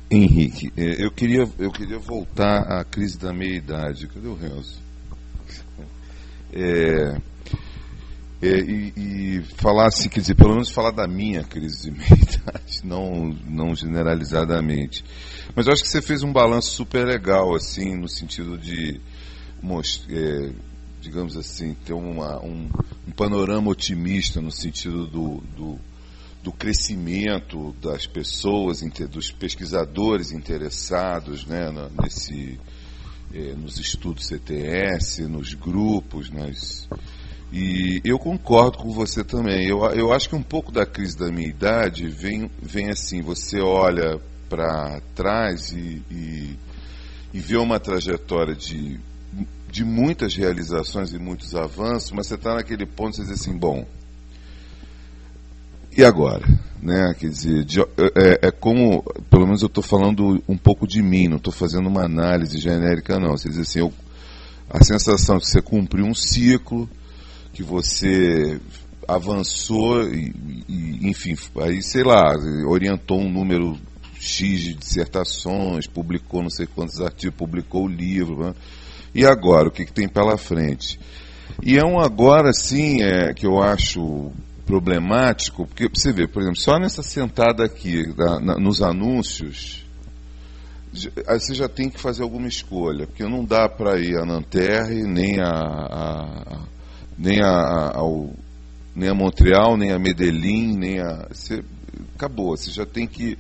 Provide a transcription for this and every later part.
Henrique, eu queria voltar à crise da meia-idade. Cadê o Renzo? É, e falar assim, quer dizer, pelo menos falar da minha crise de meia-idade, não generalizadamente. Mas eu acho que você fez um balanço super legal, assim, no sentido de, digamos assim, ter um panorama otimista no sentido do crescimento das pessoas, dos pesquisadores interessados, né, nos estudos CTS, nos grupos, e eu concordo com você também. Eu acho que um pouco da crise da minha idade vem assim, você olha para trás e vê uma trajetória de muitas realizações e muitos avanços, mas você está naquele ponto de você dizer assim, bom, e agora? Né? Quer dizer, como, pelo menos eu estou falando um pouco de mim, não estou fazendo uma análise genérica, não. Quer dizer assim, a sensação de que você cumpriu um ciclo, que você avançou enfim, aí, sei lá, orientou um número X de dissertações, publicou não sei quantos artigos, publicou o livro, né? E agora, o que tem pela frente? E é um agora, sim, que eu acho problemático, porque você vê, por exemplo, só nessa sentada aqui, nos anúncios, você já tem que fazer alguma escolha, porque não dá para ir a Nanterre, nem a Montreal, nem a Medellín, acabou, você já tem que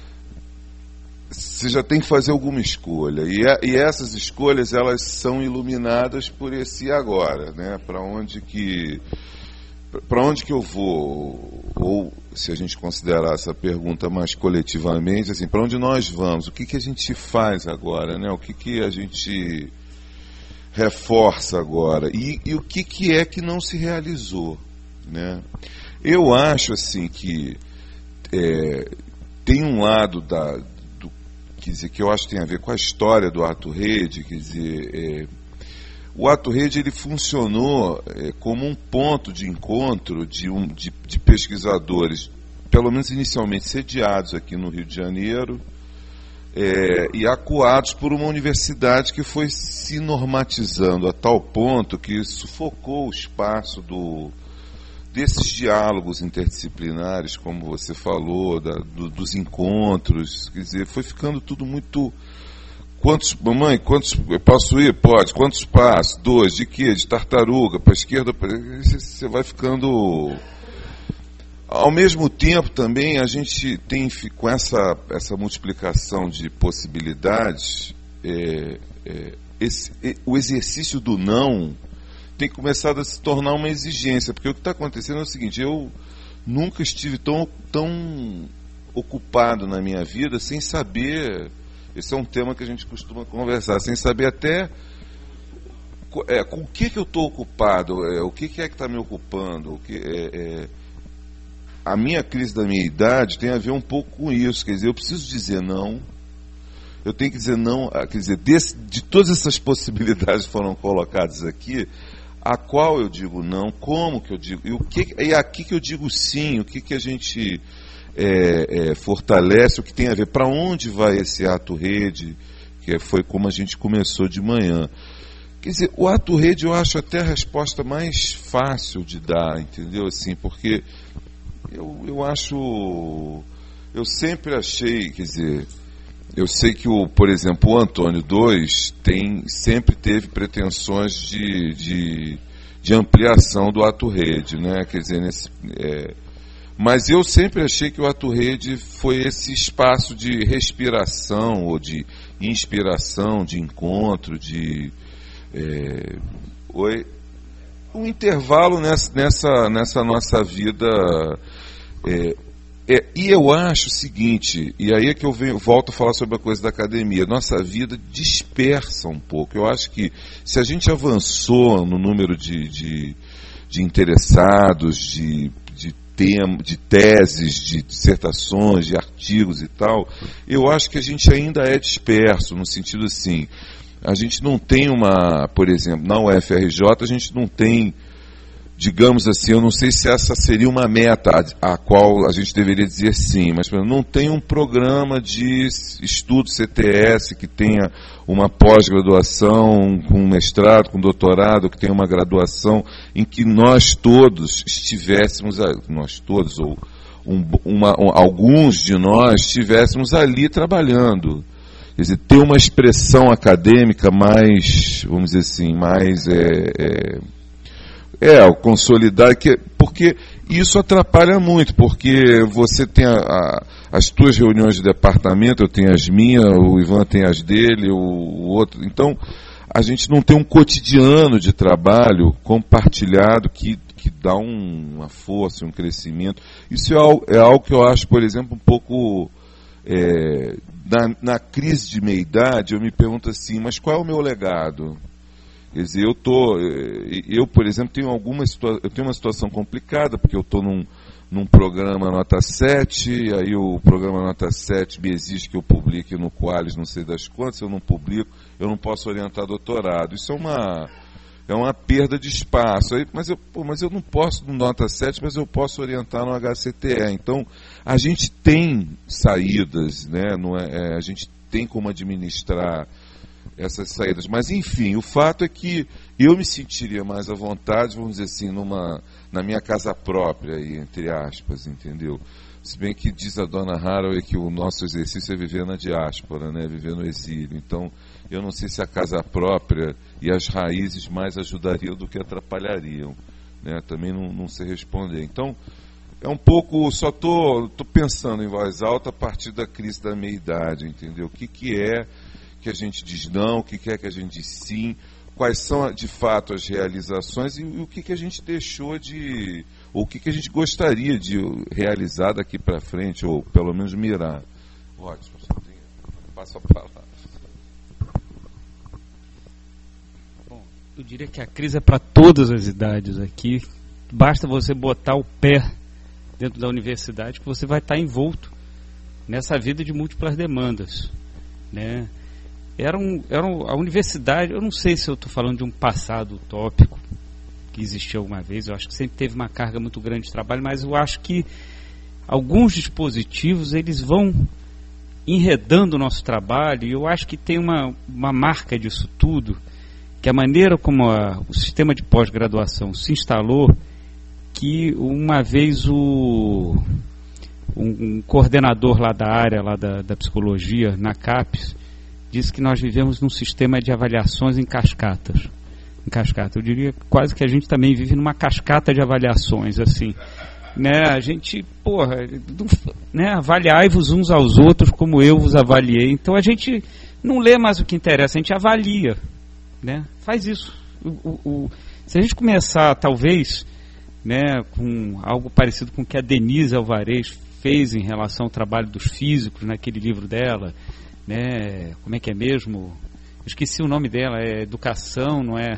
fazer alguma escolha, e essas escolhas, elas são iluminadas por esse agora, né? Para onde que eu vou? Ou, se a gente considerar essa pergunta mais coletivamente, assim, para onde nós vamos? O que a gente faz agora, né? O que a gente reforça agora? E o que é que não se realizou, né? Eu acho, assim, que tem um lado quer dizer, que eu acho que tem a ver com a história do Ato Rede, quer dizer, o Ato Rede, ele funcionou como um ponto de encontro de pesquisadores, pelo menos inicialmente sediados aqui no Rio de Janeiro, e acuados por uma universidade que foi se normatizando a tal ponto que sufocou o espaço desses diálogos interdisciplinares, como você falou, dos encontros, quer dizer, foi ficando tudo muito... Mamãe, posso ir? Pode. Quantos passos? 2, de quê? De tartaruga, para a esquerda, você vai ficando... Ao mesmo tempo também a gente tem, com essa multiplicação de possibilidades, o exercício do não tem começado a se tornar uma exigência, porque o que está acontecendo é o seguinte, eu nunca estive tão ocupado na minha vida sem saber, esse é um tema que a gente costuma conversar, sem saber até com o que eu estou ocupado, o que é que está me ocupando, a minha crise da minha idade tem a ver um pouco com isso, quer dizer, eu preciso dizer não, eu tenho que dizer não, quer dizer, de todas essas possibilidades que foram colocadas aqui, a qual eu digo não, como que eu digo, e aqui que eu digo sim, o que a gente fortalece, o que tem a ver, para onde vai esse Ato Rede, que foi como a gente começou de manhã. Quer dizer, o Ato Rede eu acho até a resposta mais fácil de dar, entendeu? Assim, porque eu sempre achei, quer dizer, eu sei que, por exemplo, o Antônio II sempre teve pretensões de ampliação do Ato Rede, né? Quer dizer, mas eu sempre achei que o Ato Rede foi esse espaço de respiração, ou de inspiração, de encontro, um intervalo nessa nossa vida. E eu acho o seguinte, e aí é que eu volto a falar sobre a coisa da academia, nossa vida dispersa um pouco. Eu acho que se a gente avançou no número de interessados, de teses, de dissertações, de artigos e tal, eu acho que a gente ainda é disperso, no sentido assim, a gente não tem por exemplo, na UFRJ a gente não tem digamos assim, eu não sei se essa seria uma meta a qual a gente deveria dizer sim, mas não tem um programa de estudo CTS que tenha uma pós-graduação, com um mestrado, com doutorado, que tenha uma graduação em que nós todos estivéssemos, nós todos, ou alguns de nós estivéssemos ali trabalhando. Quer dizer, ter uma expressão acadêmica mais, vamos dizer assim, mais consolidar, porque isso atrapalha muito, porque você tem as tuas reuniões de departamento, eu tenho as minhas, o Ivan tem as dele, o outro. Então, a gente não tem um cotidiano de trabalho compartilhado que dá uma força, um crescimento. Isso é algo que eu acho, por exemplo, um pouco... Na crise de meia-idade, eu me pergunto assim, mas qual é o meu legado? Quer dizer, eu, por exemplo, tenho uma situação complicada, porque eu estou num programa nota 7, aí o programa nota 7 me exige que eu publique no Qualis, não sei das quantas, se eu não publico, eu não posso orientar doutorado. Isso é uma perda de espaço. Aí, mas eu não posso no nota 7, mas eu posso orientar no HCTE. Então, a gente tem saídas, né? A gente tem como administrar essas saídas. Mas, enfim, o fato é que eu me sentiria mais à vontade, vamos dizer assim, na minha casa própria, aí, entre aspas, entendeu? Se bem que diz a dona Haraway que o nosso exercício é viver na diáspora, né? Viver no exílio. Então, eu não sei se a casa própria e as raízes mais ajudariam do que atrapalhariam, né? Também não sei responder. Então, é um pouco, só estou pensando em voz alta a partir da crise da meia-idade, entendeu? O que é que a gente diz não, o que é que a gente diz sim, quais são de fato as realizações e o que a gente deixou de, ou o que a gente gostaria de realizar daqui para frente, ou pelo menos mirar. Ótimo, passo a palavra. Bom, eu diria que a crise é para todas as idades aqui. Basta você botar o pé dentro da universidade que você vai estar envolto nessa vida de múltiplas demandas, né? A universidade, eu não sei se eu estou falando de um passado utópico que existiu alguma vez, eu acho que sempre teve uma carga muito grande de trabalho, mas eu acho que alguns dispositivos eles vão enredando o nosso trabalho, e eu acho que tem uma marca disso tudo, que a maneira como o sistema de pós-graduação se instalou, que uma vez um coordenador lá da área lá da psicologia, na CAPES, disse que nós vivemos num sistema de avaliações em cascata. Eu diria quase que a gente também vive numa cascata de avaliações, assim, né? A gente, né? Avaliai-vos uns aos outros como eu vos avaliei. Então a gente não lê mais o que interessa, a gente avalia, né? Faz isso. Se a gente começar, talvez, né, com algo parecido com o que a Denise Alvarez fez em relação ao trabalho dos físicos naquele livro dela, né? Como é que é mesmo? Eu esqueci o nome dela, é Educação, não é?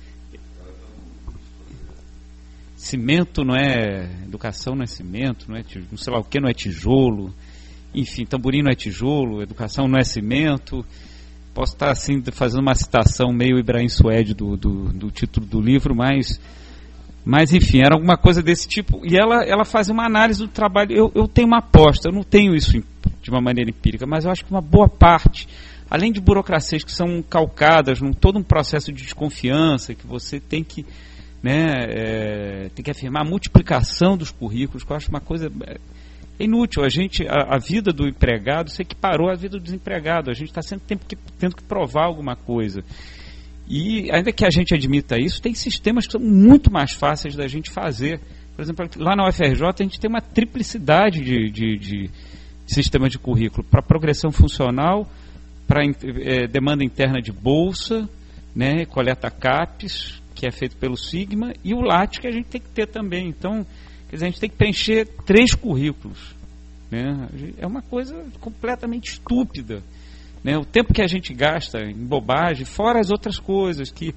Cimento não é... Educação não é cimento, não é tijolo, não sei lá o que não é tijolo. Enfim, tamborim não é tijolo, educação não é cimento. Posso estar assim fazendo uma citação meio Ibrahim Suede do título do livro, mas enfim, era alguma coisa desse tipo. E ela faz uma análise do trabalho. Eu tenho uma aposta, eu não tenho isso de uma maneira empírica, mas eu acho que uma boa parte, além de burocracias que são calcadas num todo um processo de desconfiança, que você tem que, né, tem que afirmar a multiplicação dos currículos, que eu acho uma coisa inútil. A vida do empregado se equiparou à vida do desempregado. A gente está sempre tendo que provar alguma coisa. E ainda que a gente admita isso, tem sistemas que são muito mais fáceis da gente fazer. Por exemplo, lá na UFRJ a gente tem uma triplicidade de sistemas de currículo para progressão funcional, para demanda interna de bolsa, né, coleta CAPES, que é feito pelo Sigma, e o LAT, que a gente tem que ter também. Então, quer dizer, a gente tem que preencher 3 currículos, né? É uma coisa completamente estúpida, né? O tempo que a gente gasta em bobagem, fora as outras coisas, que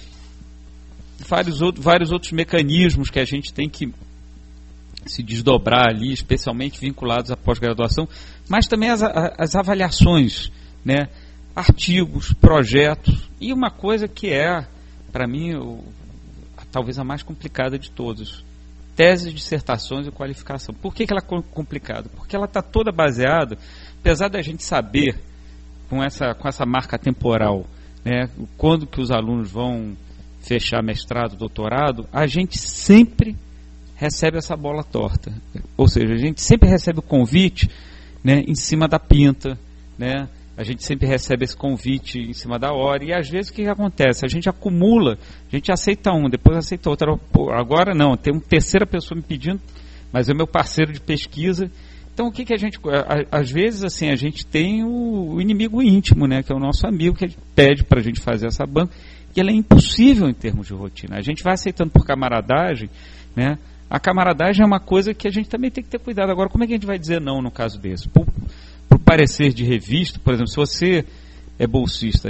vários outros mecanismos que a gente tem que se desdobrar ali, especialmente vinculados à pós-graduação, mas também as avaliações, né? Artigos, projetos, e uma coisa que para mim, a talvez a mais complicada de todas. Teses, dissertações e qualificação. Por que ela é complicada? Porque ela está toda baseada, apesar da gente saber, com essa marca temporal, né, quando que os alunos vão fechar mestrado, doutorado, a gente sempre recebe essa bola torta. Ou seja, a gente sempre recebe o convite, né, em cima da pinta, né? A gente sempre recebe esse convite em cima da hora, e às vezes o que acontece? A gente acumula, a gente aceita um, depois aceita outro. Pô, agora não, tem uma terceira pessoa me pedindo, mas é meu parceiro de pesquisa. Então o que a gente, às vezes assim, a gente tem o inimigo íntimo, né, que é o nosso amigo, que pede para a gente fazer essa banca, e ela é impossível em termos de rotina. A gente vai aceitando por camaradagem, né? A camaradagem é uma coisa que a gente também tem que ter cuidado. Agora, como é que a gente vai dizer não no caso desse? Por parecer de revista, por exemplo, se você é bolsista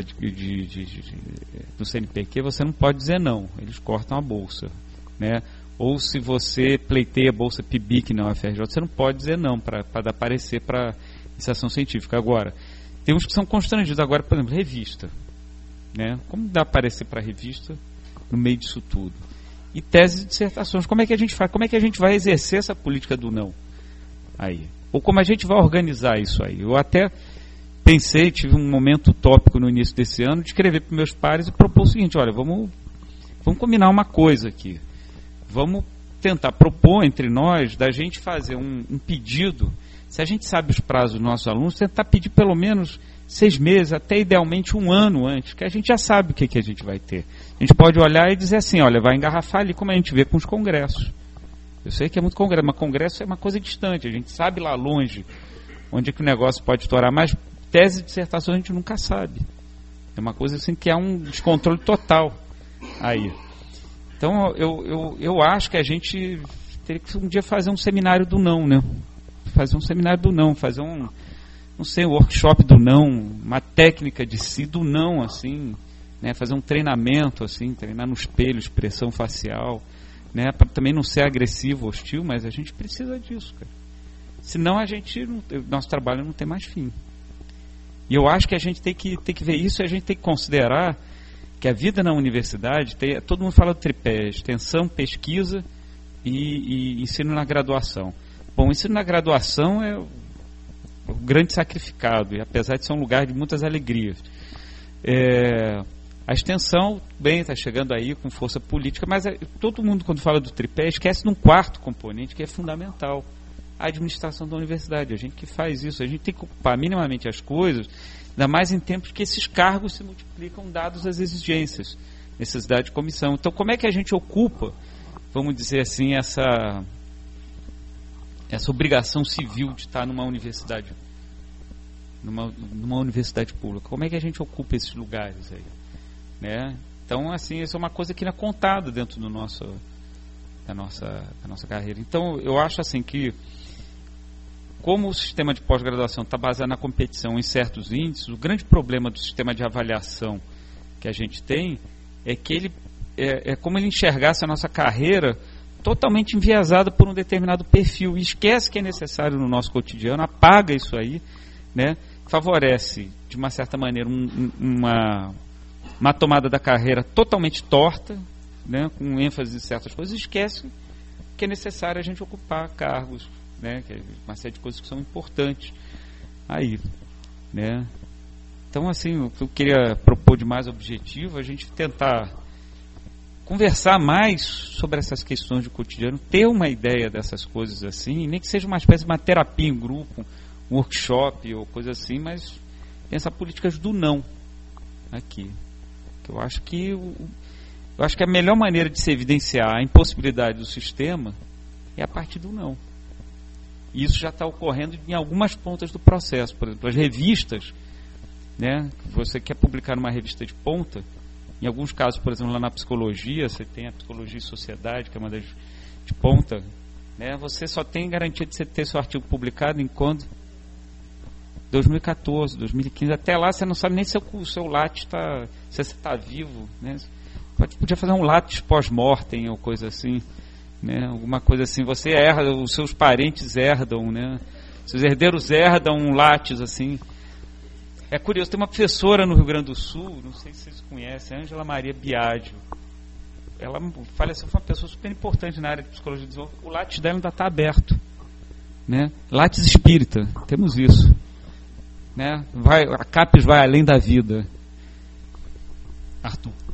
do CNPq, você não pode dizer não, eles cortam a bolsa, né? Ou se você pleiteia a bolsa PIBIC na UFRJ, você não pode dizer não para dar parecer para iniciação científica. Agora, tem uns que são constrangidos. Agora, por exemplo, revista, né? Como dá parecer para revista no meio disso tudo? E teses e dissertações, como é que a gente faz? Como é que a gente vai exercer essa política do não aí? Ou como a gente vai organizar isso aí? Eu até pensei, tive um momento utópico no início desse ano, de escrever para meus pares e propor o seguinte: olha, vamos combinar uma coisa aqui. Vamos tentar propor entre nós da gente fazer um pedido. Se a gente sabe os prazos dos nossos alunos, tentar pedir pelo menos 6 meses, até idealmente 1 ano antes, que a gente já sabe o que a gente vai ter. A gente pode olhar e dizer assim: olha, vai engarrafar ali, como a gente vê com os congressos. Eu sei que é muito congresso, mas congresso é uma coisa distante, a gente sabe lá longe onde é que o negócio pode estourar, mas tese e dissertação a gente nunca sabe. É uma coisa assim que é um descontrole total aí. Então eu acho que a gente teria que um dia fazer um seminário do não, né? Fazer um seminário do não, fazer um workshop do não, uma técnica de si do não, assim, né? Fazer um treinamento, assim, treinar no espelho, expressão facial, né? Para também não ser agressivo, hostil, mas a gente precisa disso, cara. Senão nosso trabalho não tem mais fim. E eu acho que a gente tem que ver isso, e a gente tem que considerar que a vida na universidade, todo mundo fala do tripé: extensão, pesquisa e ensino na graduação. Bom, o ensino na graduação é o grande sacrificado, e apesar de ser um lugar de muitas alegrias. A extensão, bem, está chegando aí com força política, mas todo mundo, quando fala do tripé, esquece de um quarto componente que é fundamental: a administração da universidade. A gente que faz isso, a gente tem que ocupar minimamente as coisas, ainda mais em tempos que esses cargos se multiplicam dados as exigências, necessidade de comissão. Então, como é que a gente ocupa, vamos dizer assim, essa obrigação civil de estar numa universidade, numa universidade pública? Como é que a gente ocupa esses lugares aí, né? Então, assim, isso é uma coisa que não é contada dentro da nossa carreira. Então, eu acho assim que, como o sistema de pós-graduação está baseado na competição em certos índices, o grande problema do sistema de avaliação que a gente tem é que ele é como ele enxergasse a nossa carreira totalmente enviesada por um determinado perfil, e esquece que é necessário no nosso cotidiano, apaga isso aí, né? Favorece, de uma certa maneira, uma tomada da carreira totalmente torta, né? Com ênfase em certas coisas, e esquece que é necessário a gente ocupar cargos, né? Que é uma série de coisas que são importantes aí, né? Então, assim, o que eu queria propor de mais objetivo é a gente tentar conversar mais sobre essas questões do cotidiano, ter uma ideia dessas coisas assim, nem que seja uma espécie de uma terapia em grupo, um workshop ou coisa assim, mas pensar políticas do não aqui. Eu acho que a melhor maneira de se evidenciar a impossibilidade do sistema é a partir do não. E isso já está ocorrendo em algumas pontas do processo. Por exemplo, as revistas, né? Você quer publicar numa revista de ponta, em alguns casos, por exemplo, lá na psicologia, você tem a Psicologia e Sociedade, que é uma das de ponta, né? Você só tem garantia de você ter seu artigo publicado em quando? 2014, 2015. Até lá você não sabe nem se o seu látis está, se você está vivo, né? Podia fazer um látis pós-mortem ou coisa assim, né? Alguma coisa assim. Você herda, os seus parentes herdam, né? Seus herdeiros herdam um látis assim. É curioso, tem uma professora no Rio Grande do Sul, não sei se vocês conhecem, Ângela Maria Biagio. ela faleceu, foi uma pessoa super importante na área de psicologia do desenvolvimento. O Lattes dela ainda está aberto, né? Lattes espírita, temos isso, né? A CAPES vai além da vida. Arthur.